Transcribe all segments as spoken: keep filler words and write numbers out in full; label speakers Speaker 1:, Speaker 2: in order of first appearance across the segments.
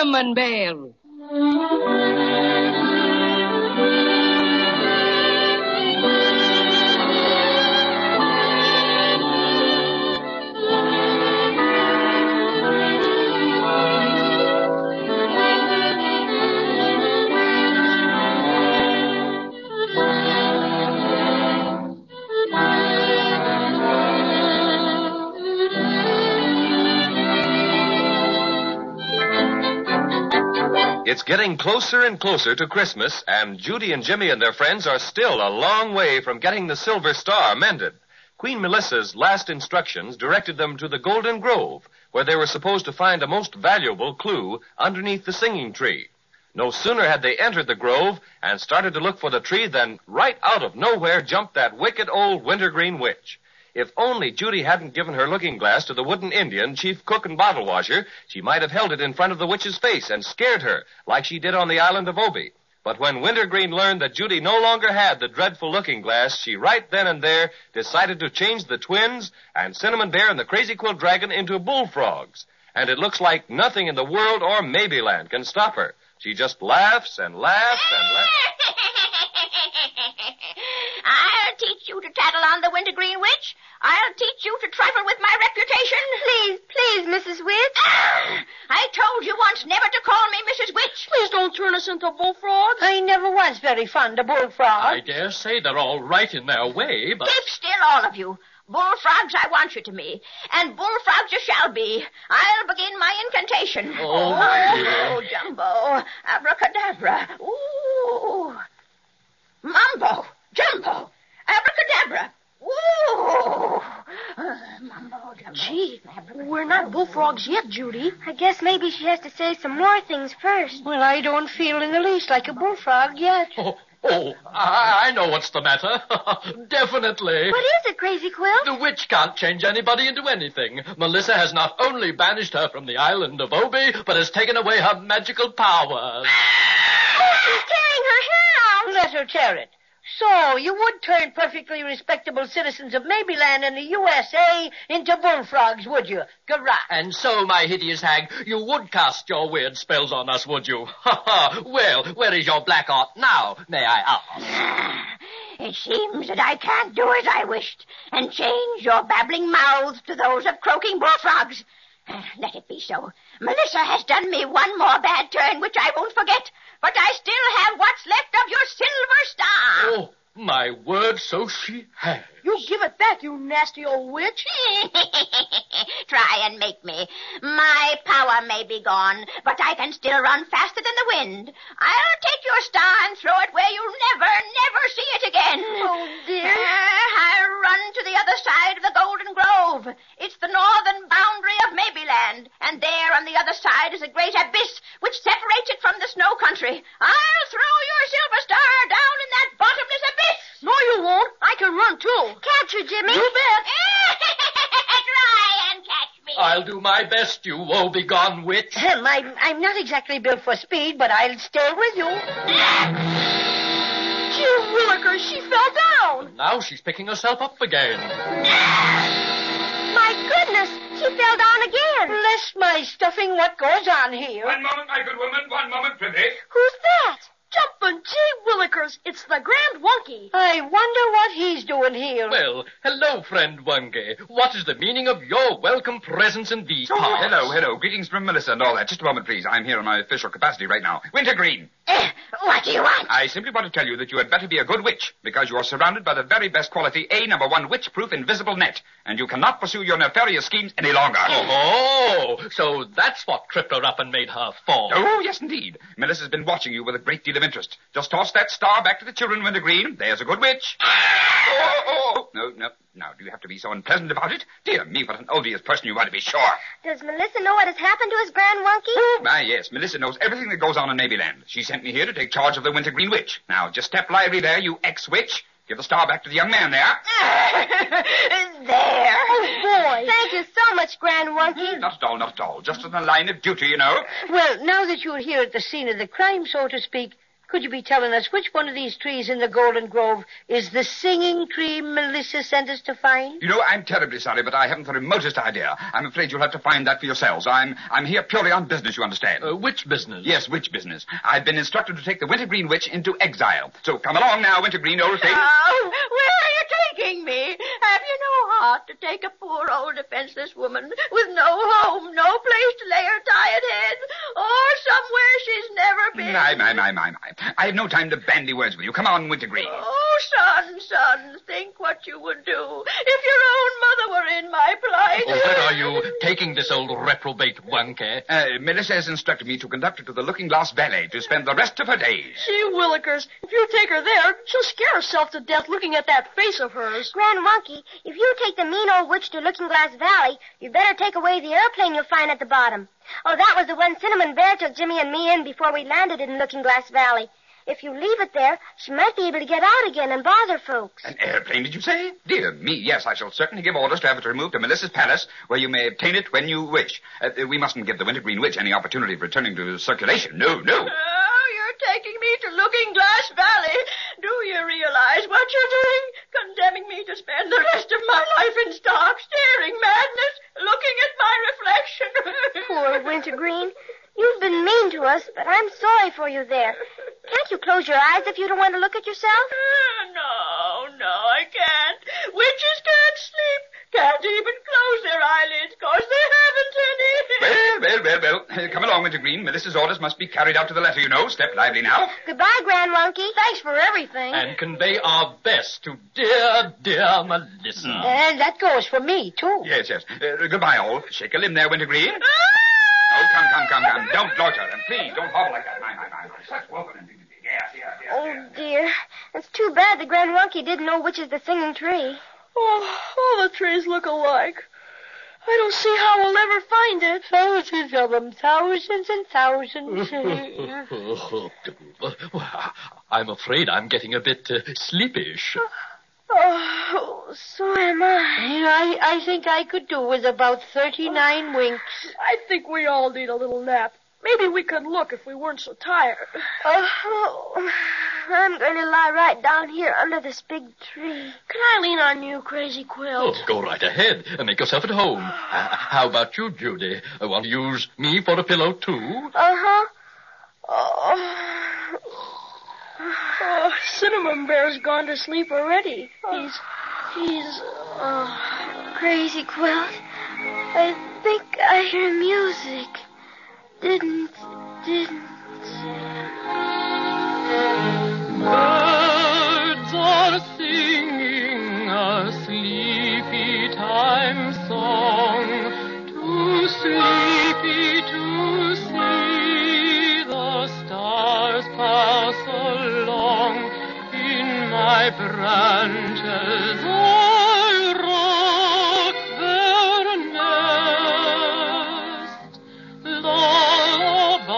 Speaker 1: Cinnamon Bear.
Speaker 2: It's getting closer and closer to Christmas, and Judy and Jimmy and their friends are still a long way from getting the Silver Star mended. Queen Melissa's last instructions directed them to the Golden Grove, where they were supposed to find a most valuable clue underneath the singing tree. No sooner had they entered the grove and started to look for the tree than right out of nowhere jumped that wicked old wintergreen witch. If only Judy hadn't given her looking glass to the wooden Indian, chief cook and bottle washer, she might have held it in front of the witch's face and scared her, like she did on the island of Obi. But when Wintergreen learned that Judy no longer had the dreadful looking glass, she right then and there decided to change the twins and Cinnamon Bear and the Crazy Quilt Dragon into bullfrogs. And it looks like nothing in the world or Maybeland can stop her. She just laughs and laughs and laughs.
Speaker 3: I'll teach you to tattle on the Wintergreen Witch. I'll teach you to trifle with my reputation.
Speaker 4: Please, please, Missus Witch.
Speaker 3: Ah, I told you once never to call me Missus Witch.
Speaker 1: Please don't turn us into bullfrogs.
Speaker 4: I never was very fond of bullfrogs.
Speaker 5: I dare say they're all right in their way, but...
Speaker 3: Keep still, all of you. Bullfrogs I want you to be, and bullfrogs you shall be. I'll begin my incantation.
Speaker 5: Oh,
Speaker 3: oh, oh Jumbo, abracadabra, ooh. Mumbo, Jumbo, abracadabra, ooh. Uh, mumbo, Jumbo.
Speaker 4: Gee, we're not bullfrogs yet, Judy. I guess maybe she has to say some more things first. Well, I don't feel in the least like a bullfrog yet.
Speaker 5: Oh, oh I, I know what's the matter. Definitely.
Speaker 4: What is it, Crazy Quilt?
Speaker 5: The witch can't change anybody into anything. Melissa has not only banished her from the island of Obi, but has taken away her magical powers.
Speaker 4: Oh, she's tearing her hair out. Let her tear it. So, you would turn perfectly respectable citizens of Maybeland and the U S A into bullfrogs, would you? Garrah.
Speaker 5: And so, my hideous hag, you would cast your weird spells on us, would you? Ha ha. Well, where is your black art now, may I ask?
Speaker 3: It seems that I can't do as I wished and change your babbling mouths to those of croaking bullfrogs. Let it be so. Melissa has done me one more bad turn, which I won't forget, but I still have what's left of your silver star.
Speaker 5: Oh, my word, so she has.
Speaker 1: You give it back, you nasty old witch.
Speaker 3: Try and make me. My power may be gone, but I can still run faster than the wind. I'll take your star and throw it where you'll never, never see it again.
Speaker 4: Oh, dear.
Speaker 3: Uh, I'll run to the other side of the Golden Grove. It's the northern boundary of Maybeland, and there on the other side is a great abyss which separates it from the snow country. I'll throw your silver star down in that bottomless abyss.
Speaker 1: No, you won't. I can run, too.
Speaker 4: Catch her, Jimmy.
Speaker 1: You bet.
Speaker 3: Try and catch me.
Speaker 5: I'll do my best, you woe-begone witch.
Speaker 4: Ahem, I'm, I'm not exactly built for speed, but I'll stay with you.
Speaker 1: Gee willikers, she fell down.
Speaker 5: Now she's picking herself up again.
Speaker 4: My goodness, she fell down again. Bless my stuffing, what goes on here?
Speaker 6: One moment, my good woman, one moment, prithee.
Speaker 4: Who's that?
Speaker 1: Jumpin' gee willikers, it's the Grand Wunky.
Speaker 4: I wonder what he's doing here.
Speaker 5: Well, hello, friend Wungy. What is the meaning of your welcome presence in these
Speaker 6: Oh,
Speaker 5: parts?
Speaker 6: hello, hello. Greetings from Melissa and all that. Just a moment, please. I'm here in my official capacity right now. Wintergreen.
Speaker 3: Uh, what do you want?
Speaker 6: I simply want to tell you that you had better be a good witch, because you are surrounded by the very best quality A number one witch-proof invisible net, and you cannot pursue your nefarious schemes any longer.
Speaker 5: Oh, so that's what tripped her up and made her fall.
Speaker 6: Oh, yes, indeed. Melissa's been watching you with a great deal of interest. Just toss that star back to the children, Wintergreen. There's a good witch. Oh, oh, oh. No, no. Now, do you have to be so unpleasant about it? Dear me, what an odious person you are, to be sure.
Speaker 4: Does Melissa know what has happened to his Grand Wunky?
Speaker 6: Oh, my, yes. Melissa knows everything that goes on in Maybeland. She sent me here to take charge of the Wintergreen Witch. Now, just step lively there, you ex-witch. Give the star back to the young man there.
Speaker 3: There.
Speaker 4: Oh, boy. Thank you so much, Grand Wunky.
Speaker 6: Not at all, not at all. Just on the line of duty, you know.
Speaker 4: Well, now that you're here at the scene of the crime, so to speak, Could you be telling us which one of these trees in the Golden Grove is the singing tree Melissa sent us to find?
Speaker 6: You know, I'm terribly sorry, but I haven't the remotest idea. I'm afraid you'll have to find that for yourselves. I'm I'm here purely on business, you understand.
Speaker 5: Uh, which business?
Speaker 6: Yes, which business? I've been instructed to take the Wintergreen Witch into exile. So come along now, Wintergreen, old thing.
Speaker 3: Oh, where are you taking me? Have you no heart to take a poor old defenseless woman with no home, no place to lay her tired head, or somewhere she's never been?
Speaker 6: My, my, my, my, my. I have no time to bandy words with you. Come on, Wintergreen.
Speaker 3: Oh, son, son, think what you would do if your own mother were in my plight.
Speaker 5: Oh, where are you taking this old reprobate Wonka?
Speaker 6: Uh, Melissa has instructed me to conduct her to the Looking Glass Valley to spend the rest of her days.
Speaker 1: Gee willikers, if you take her there, she'll scare herself to death looking at that face of hers.
Speaker 7: Grand Wonky, if you take the mean old witch to Looking Glass Valley, you'd better take away the airplane you'll find at the bottom. Oh, that was the one Cinnamon Bear took Jimmy and me in before we landed in Looking Glass Valley. If you leave it there, she might be able to get out again and bother folks.
Speaker 6: An airplane, did you say? Dear me, yes, I shall certainly give orders to have it removed to Melissa's palace, where you may obtain it when you wish. Uh, we mustn't give the Wintergreen Witch any opportunity of returning to circulation. No, no.
Speaker 3: Oh, you're taking me to Looking Glass Valley. Do you realize what you're doing? Condemning me to spend the rest of my life in stark, staring madness, looking at my reflection.
Speaker 7: Poor Wintergreen. You've been mean to us, but I'm sorry for you there. Can't you close your eyes if you don't want to look at yourself?
Speaker 3: Uh, no, no, I can't. Witches can't sleep. Can't even close their eyelids, 'cause they haven't any.
Speaker 6: Well, well, well, well. Uh, come along, Wintergreen. Melissa's orders must be carried out to the letter, you know. Step lively now.
Speaker 7: Goodbye, Grand Wonky.
Speaker 1: Thanks for everything.
Speaker 5: And convey our best to dear, dear Melissa.
Speaker 4: And that goes for me, too.
Speaker 6: Yes, yes. Uh, goodbye, all. Shake a limb there, Wintergreen. Oh, come, come, come, come. Don't loiter, and please don't hobble like that. My, my, my, my. Such welcome and dignity. Yes, yes, yes.
Speaker 7: Oh,
Speaker 6: yes.
Speaker 7: dear. It's too bad the Grand Wonky didn't know which is the singing tree.
Speaker 1: Oh, all the trees look alike. I don't see how we'll ever find it.
Speaker 4: Thousands of them, thousands and thousands.
Speaker 5: I'm afraid I'm getting a bit uh, sleepish.
Speaker 7: Oh, so am I.
Speaker 4: I, I think I could do with about thirty-nine winks.
Speaker 1: I think we all need a little nap. Maybe we could look if we weren't so tired.
Speaker 7: Oh, I'm going to lie right down here under this big tree.
Speaker 1: Can I lean on you, Crazy Quilt?
Speaker 5: Oh, go right ahead and make yourself at home. Uh, how about you, Judy? Uh, want to use me for a pillow, too?
Speaker 7: Uh-huh. Oh.
Speaker 1: Oh, Cinnamon Bear's gone to sleep already. He's, he's, uh...
Speaker 7: Crazy Quilt, I think I hear music. Didn't, didn't...
Speaker 8: Birds are singing a sleepy time song, too sleepy to see the stars pass along. In my branches I rock their nest. Lullaby,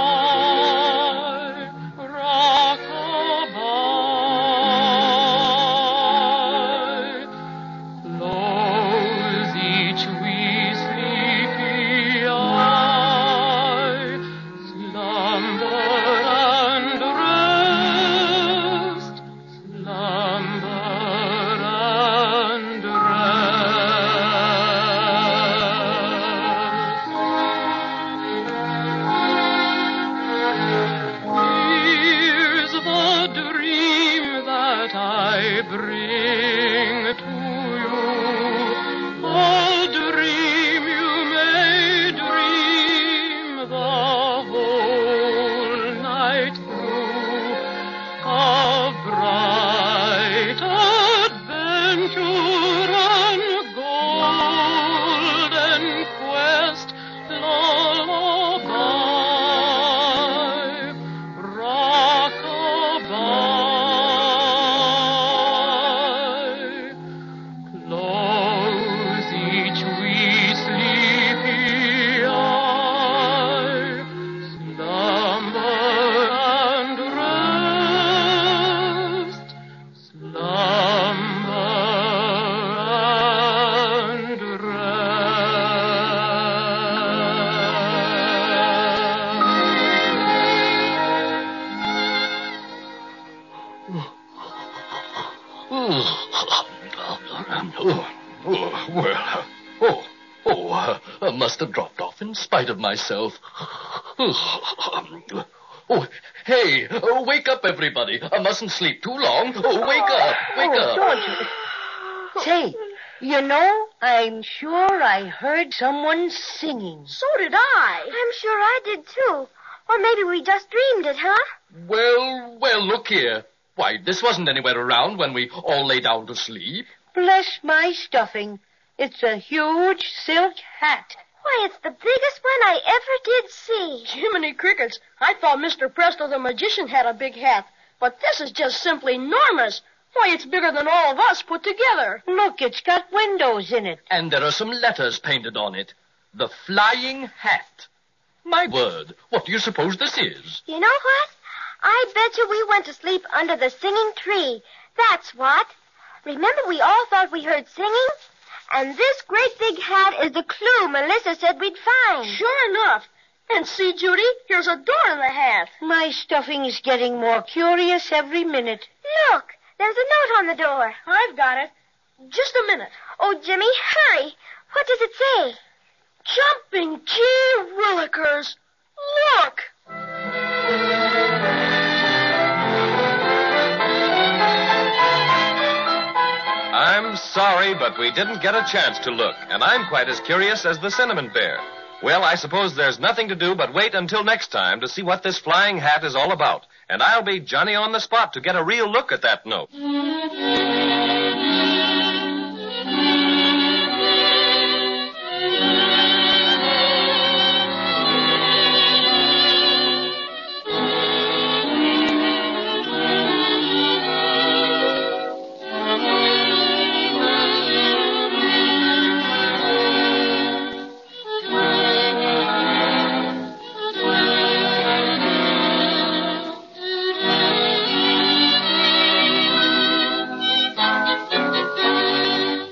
Speaker 8: rock-a-bye. Close each wee sleepy eye. Slumber and rest, slumber
Speaker 5: Well, uh, oh, oh, uh, I must have dropped off in spite of myself. Oh, hey, oh, wake up, everybody. I mustn't sleep too long. Oh, wake up, wake
Speaker 4: Oh,
Speaker 5: up.
Speaker 4: don't you? Say, you know, I'm sure I heard someone singing.
Speaker 1: So did I.
Speaker 7: I'm sure I did, too. Or maybe we just dreamed it, huh?
Speaker 5: Well, well, look here. Why, this wasn't anywhere around when we all lay down to sleep.
Speaker 4: Bless my stuffing. It's a huge silk hat.
Speaker 7: Why, it's the biggest one I ever did see.
Speaker 1: Jiminy crickets. I thought Mister Presto the magician had a big hat. But this is just simply enormous. Why, it's bigger than all of us put together.
Speaker 4: Look, it's got windows in it.
Speaker 5: And there are some letters painted on it. The Flying Hat. My word, what do you suppose this is?
Speaker 7: You know what? I bet you we went to sleep under the singing tree. That's what. Remember we all thought we heard singing? And this great big hat is the clue Melissa said we'd find.
Speaker 1: Sure enough. And see, Judy, here's a door in the hat.
Speaker 4: My stuffing's getting more curious every minute.
Speaker 7: Look, there's a note on the door.
Speaker 1: I've got it. Just a minute.
Speaker 7: Oh, Jimmy, hurry. What does it say?
Speaker 1: Jumping Key Willikers. Look.
Speaker 2: I'm sorry, but we didn't get a chance to look, and I'm quite as curious as the Cinnamon Bear. Well, I suppose there's nothing to do but wait until next time to see what this flying hat is all about. And I'll be Johnny on the spot to get a real look at that note.